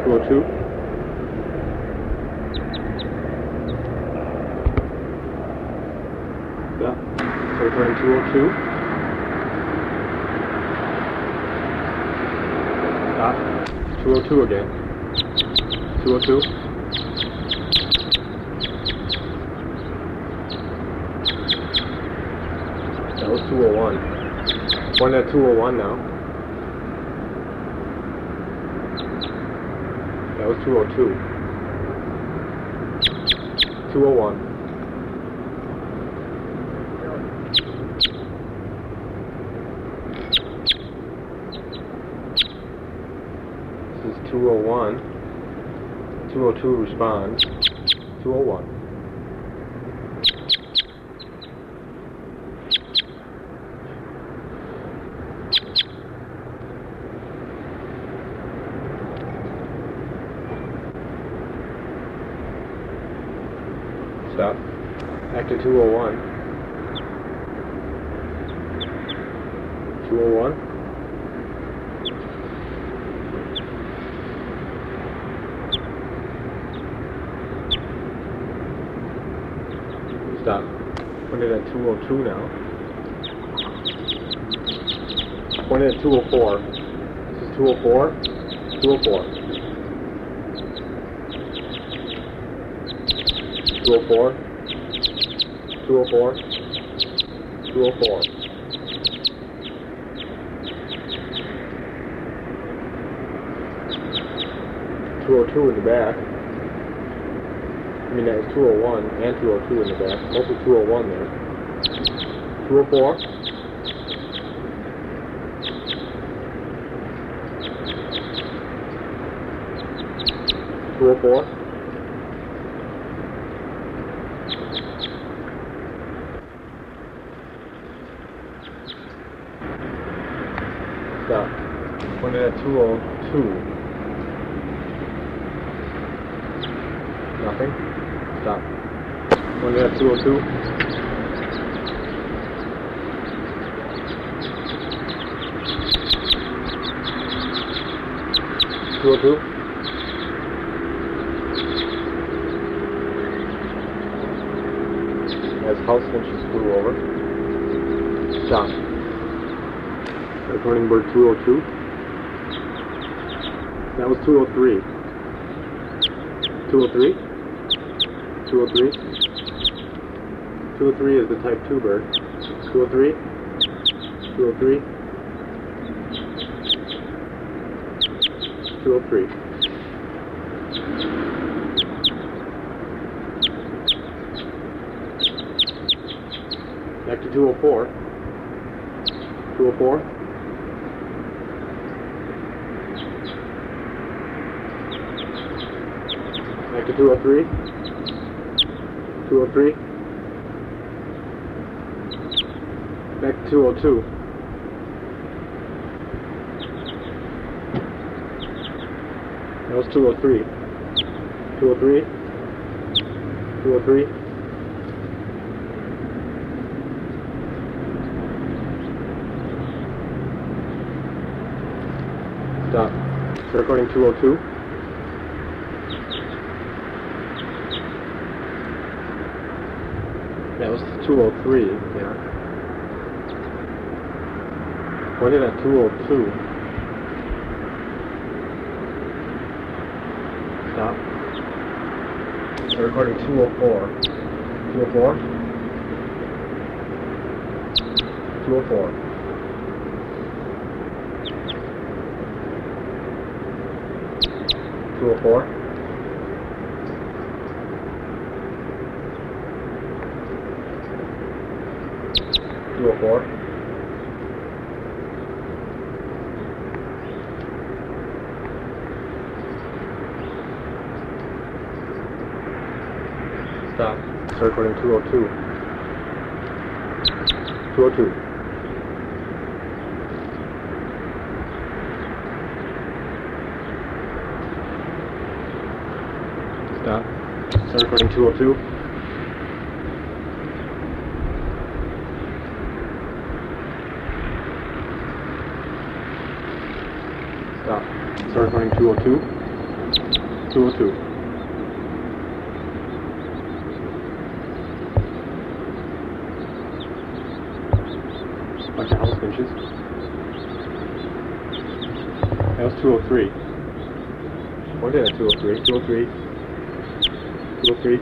202. Yeah. So recording 202. Stop. 202 again. 202. That was 201. One at 201 now. That was 202. 201. This is 201. 202 responds. 201. Stop. Back to 201. 201. Stop. Pointed at 202 now. Pointed at 204. This is 204. 204. 204. 204. 204. 202 in the back. I mean, that was 201 and 202 in the back. Mostly 201 there. 204. 204. Stop. Pointed at 202. Nothing. Stop. Pointed at 202. As house inches flew over. Stop. Recording bird 202. That was 203. 203. 203. 203 is the type 2 bird. 203. 203. 203. Back to 204. 204. Back to 203. 203. Back to 202. That was 203. 203. 203. Stop. So recording 202. That was 203, yeah. Pointed at 202. Stop. So recording 204. 204. 204. 204. 204. Stop. Start recording 202. 202. Stop. Start recording 202. Stop. Start recording 202. 202. Bunch of house finches. That was 203. What did that 203? 203. 203.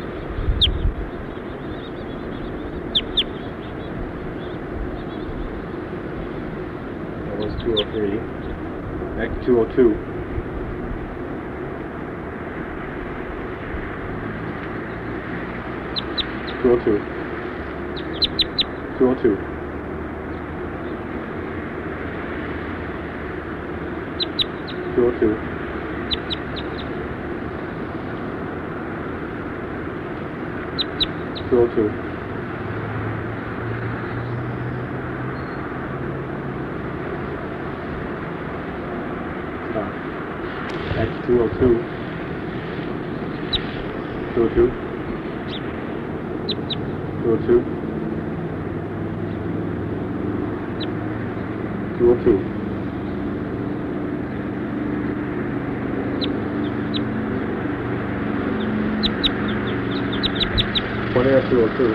That was 203. Back to 202. 202. 202. 202. 202. Stop. Back to 202. 202. 202. 202. 202.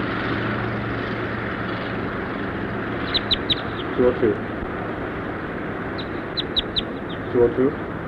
202. 202.